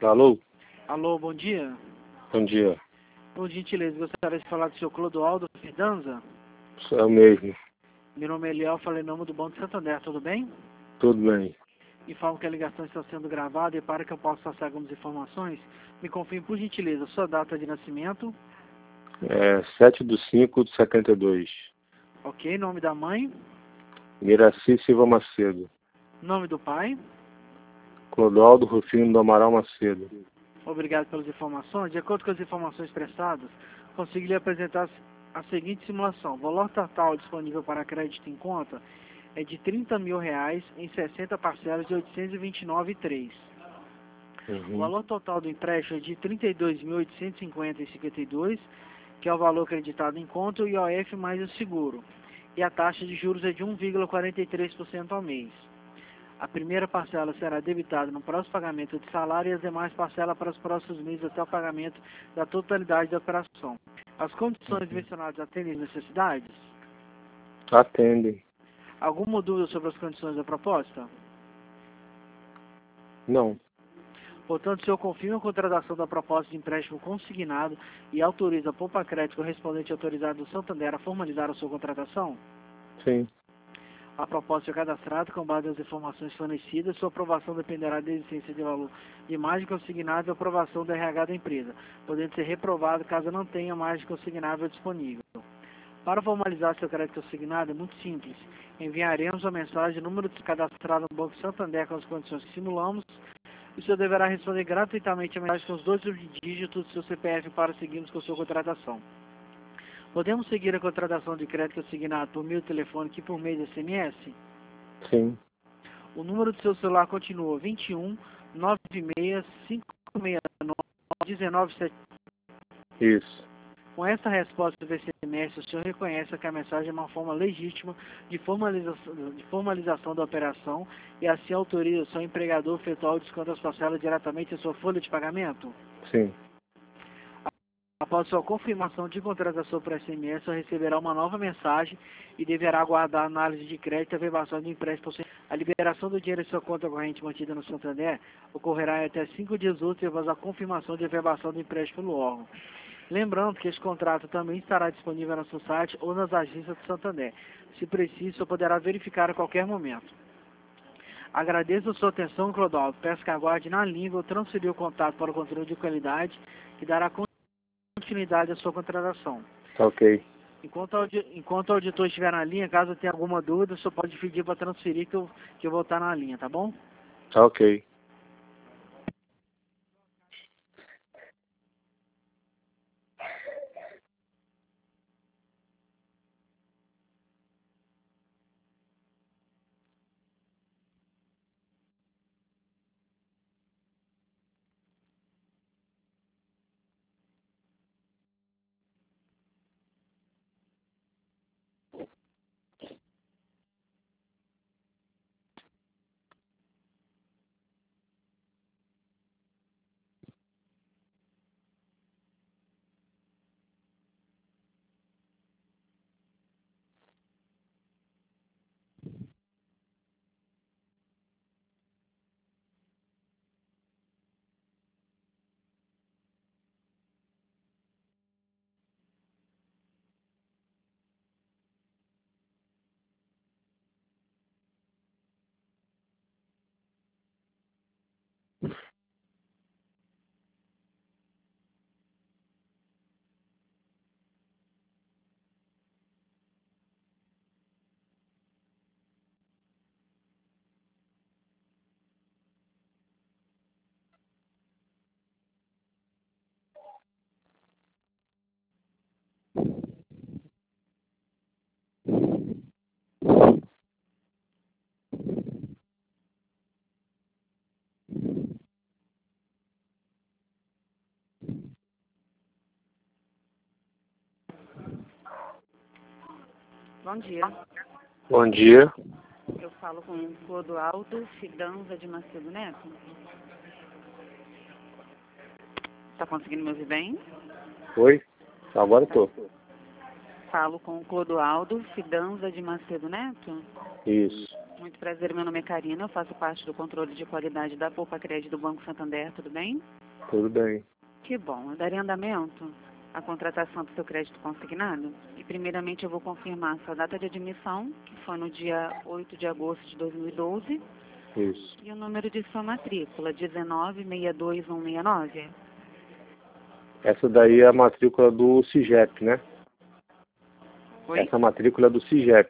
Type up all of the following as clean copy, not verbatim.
Alô? Alô, bom dia. Bom dia. Por gentileza, gostaria de falar com o senhor Clodoaldo Fidanza. Sou eu mesmo. Meu nome é Eliel, falei em nome do Banco Santander, tudo bem? Tudo bem. Informo que a ligação está sendo gravada e para que eu possa passar algumas informações, me confirme por gentileza sua data de nascimento. 7/5/72. Ok, nome da mãe, Miraci Silva Macedo. nome do pai. Clodoaldo Rufino do Amaral Macedo. Obrigado pelas informações. De acordo com as informações prestadas, consigo lhe apresentar a seguinte simulação. O valor total disponível para crédito em conta é de R$30 mil em 60 parcelas de 829,03. O valor total do empréstimo é de 32.850,52, que é o valor acreditado em conta, o IOF mais o seguro. E a taxa de juros é de 1,43% ao mês. A primeira parcela será debitada no próximo pagamento de salário e as demais parcelas para os próximos meses até o pagamento da totalidade da operação. As condições mencionadas atendem às necessidades? Atendem. Alguma dúvida sobre as condições da proposta? Não. Portanto, o senhor confirma a contratação da proposta de empréstimo consignado e autoriza a Poupa Crédito correspondente autorizado do Santander a formalizar a sua contratação? Sim. A proposta é cadastrada com base nas informações fornecidas. Sua aprovação dependerá da existência de valor de margem consignável e aprovação do RH da empresa, podendo ser reprovado caso não tenha margem consignável disponível. Para formalizar seu crédito consignado é muito simples. Enviaremos uma mensagem, número cadastrado no Banco Santander com as condições que simulamos. O senhor deverá responder gratuitamente a mensagem com os 2 dígitos do seu CPF para seguirmos com sua contratação. Podemos seguir a contratação de crédito consignado por meio telefônico e por meio de SMS? Sim. O número do seu celular continua 21 96 569 1970. Isso. Com essa resposta do SMS, o senhor reconhece que a mensagem é uma forma legítima de formalização da operação e assim autoriza o seu empregador a efetuar o desconto das parcelas diretamente em sua folha de pagamento? Sim. Após sua confirmação de contratação por SMS, o senhor receberá uma nova mensagem e deverá aguardar a análise de crédito e a verbação do empréstimo. A liberação do dinheiro em sua conta corrente mantida no Santander ocorrerá em até 5 dias úteis após a confirmação de verbação do empréstimo pelo órgão. Lembrando que este contrato também estará disponível no seu site ou nas agências do Santander. Se preciso, você poderá verificar a qualquer momento. Agradeço a sua atenção, Clodoaldo. Peço que aguarde na língua ou transferir o contato para o controle de qualidade, que dará continuidade à sua contratação. Ok. Enquanto o auditor estiver na linha, caso tenha alguma dúvida, você pode pedir para transferir que eu vou estar na linha, tá bom? Ok. Bom dia. Bom dia. Eu falo com o Clodoaldo Fidanza de Macedo Neto. Está conseguindo me ouvir bem? Oi? Agora tô. Falo com o Clodoaldo Fidanza de Macedo Neto. Isso. Muito prazer, meu nome é Karina, eu faço parte do controle de qualidade da Poupa Crédito do Banco Santander, tudo bem? Tudo bem. Que bom, eu darei andamento à contratação do seu crédito consignado e primeiramente eu vou confirmar sua data de admissão, que foi no dia 8 de agosto de 2012, Isso. e o número de sua matrícula, 1962169. Essa daí é a matrícula do CIGEP, né? Oi? Essa matrícula é do CIGEP.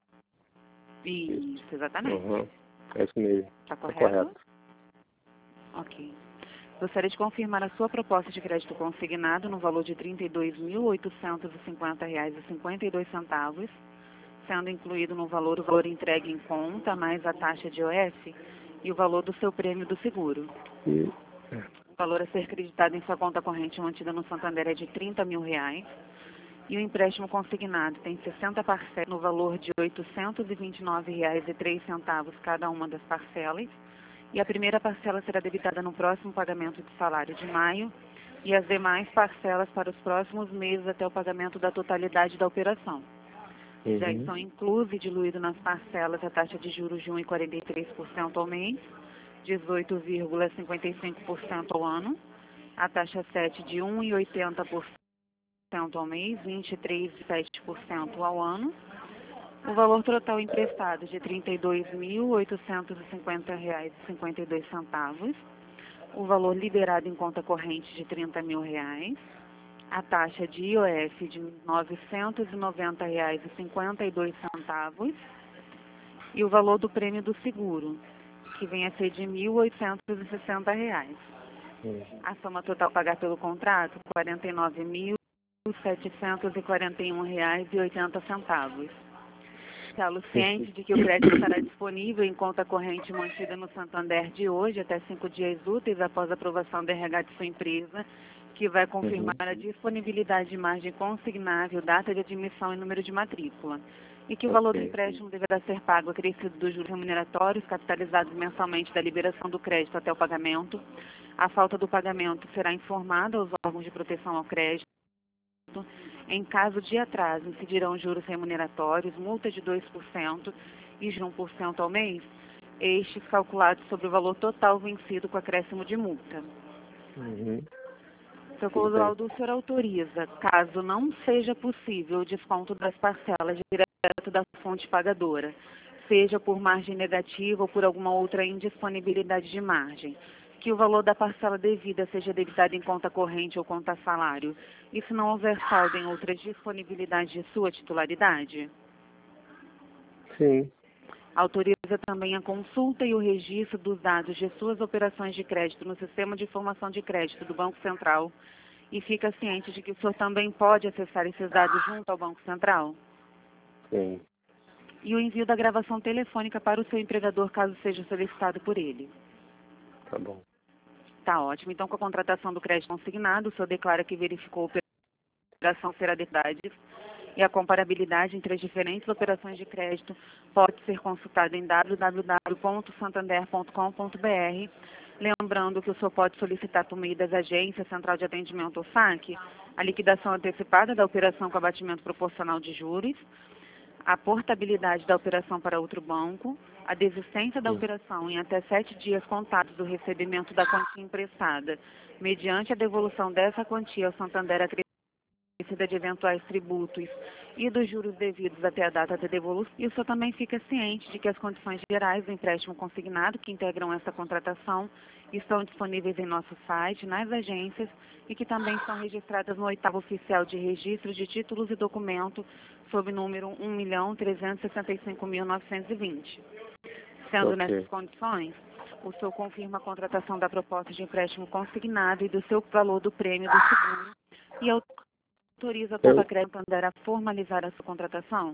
Isso, exatamente. Uhum. É isso mesmo. Está Tá correto? correto. Ok. Gostaria de confirmar a sua proposta de crédito consignado no valor de R$ 32.850,52, sendo incluído no valor o valor entregue em conta, mais a taxa de IOF e o valor do seu prêmio do seguro. E, O valor a ser creditado em sua conta corrente mantida no Santander é de R$ 30 mil. E o empréstimo consignado tem 60 parcelas no valor de R$ 829,03 cada uma das parcelas. E a primeira parcela será debitada no próximo pagamento de salário de maio e as demais parcelas para os próximos meses até o pagamento da totalidade da operação. Já estão inclusos e diluídos nas parcelas a taxa de juros de 1,43% ao mês, 18,55% ao ano, a taxa 7 de 1,80% ao mês, 23,7% ao ano, o valor total emprestado de R$ 32.850,52, o valor liberado em conta corrente de R$ 30 mil, a taxa de IOF de R$ 990,52 e o valor do prêmio do seguro, que vem a ser de R$ 1.860. A soma total a pagar pelo contrato, R$ 49.741,80. Está ciente de que o crédito estará disponível em conta corrente mantida no Santander de hoje até 5 dias úteis após a aprovação do RH de sua empresa, que vai confirmar a disponibilidade de margem consignável, data de admissão e número de matrícula. E que o valor do empréstimo deverá ser pago acrescido dos juros remuneratórios capitalizados mensalmente da liberação do crédito até o pagamento. A falta do pagamento será informada aos órgãos de proteção ao crédito. Em caso de atraso, incidirão juros remuneratórios, multa de 2% e de 1% ao mês, estes calculados sobre o valor total vencido com acréscimo de multa. Seu cláusula, o senhor autoriza, caso não seja possível o desconto das parcelas direto da fonte pagadora, seja por margem negativa ou por alguma outra indisponibilidade de margem, que o valor da parcela devida seja debitado em conta corrente ou conta salário, e se não houver saldo em outras disponibilidades de sua titularidade? Sim. Autoriza também a consulta e o registro dos dados de suas operações de crédito no Sistema de Informação de Crédito do Banco Central e fica ciente de que o senhor também pode acessar esses dados junto ao Banco Central? Sim. E o envio da gravação telefônica para o seu empregador, caso seja solicitado por ele. Tá bom. Tá ótimo. Então, com a contratação do crédito consignado, o senhor declara que verificou a operação ser adequada e a comparabilidade entre as diferentes operações de crédito pode ser consultada em www.santander.com.br. Lembrando que o senhor pode solicitar por meio das agências, Central de Atendimento ou SAC, a liquidação antecipada da operação com abatimento proporcional de juros, a portabilidade da operação para outro banco, a desistência da operação em até 7 dias contados do recebimento da quantia emprestada, mediante a devolução dessa quantia ao Santander acrescida de eventuais tributos e dos juros devidos até a data da devolução. E o senhor também fica ciente de que as condições gerais do empréstimo consignado que integram essa contratação estão disponíveis em nosso site, nas agências, e que também estão registradas no 8º Oficial de Registro de Títulos e Documentos, sob número 1.365.920. Sendo nessas condições, o senhor confirma a contratação da proposta de empréstimo consignado e do seu valor do prêmio do seguro e autoriza a Poupa Crédito Santander a formalizar a sua contratação?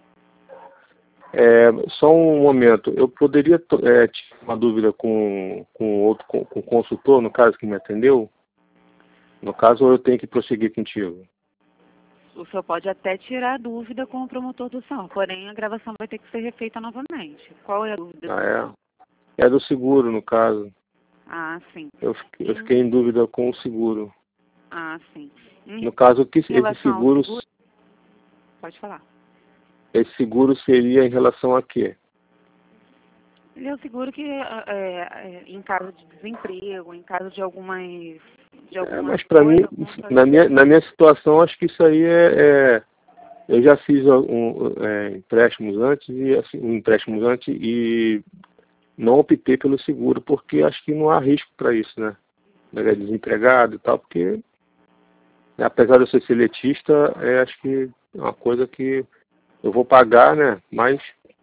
Só um momento. Eu poderia tirar uma dúvida com o consultor, no caso, que me atendeu? No caso, ou eu tenho que prosseguir contigo? O senhor pode até tirar a dúvida com o promotor do senhor, porém a gravação vai ter que ser refeita novamente. Qual é a dúvida? É do seguro, no caso. Ah, sim. Eu fiquei em dúvida com o seguro. Ah, sim. No caso, esse seguro... Pode falar. Esse seguro seria em relação a quê? Ele é o seguro que, em caso de desemprego, em caso de algumas... Mas para mim, na minha situação, acho que isso aí eu já fiz empréstimos antes e não optei pelo seguro, porque acho que não há risco para isso, né? Desempregado e tal, porque apesar de eu ser seletista, acho que é uma coisa que eu vou pagar, né? Mas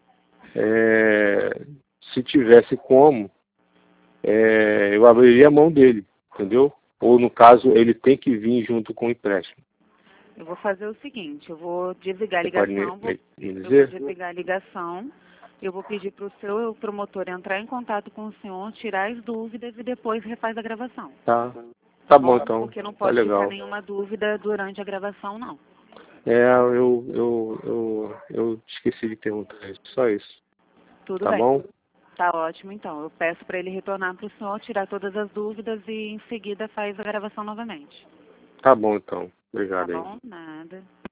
se tivesse como, eu abriria a mão dele, entendeu? Ou no caso, ele tem que vir junto com o empréstimo. Eu vou fazer o seguinte, eu vou desligar a Você pode ligação, me eu dizer? vou desligar a ligação, eu vou pedir para o seu promotor entrar em contato com o senhor, tirar as dúvidas e depois refaz a gravação. Tá bom então, Porque não tá pode ficar legal. nenhuma dúvida durante a gravação, não. Eu esqueci de perguntar isso, só isso. Tudo Tá bem. bom? Tá ótimo, então. Eu peço para ele retornar para o senhor, tirar todas as dúvidas e em seguida faz a gravação novamente. Tá bom então. Tá Obrigado aí. bom? Nada.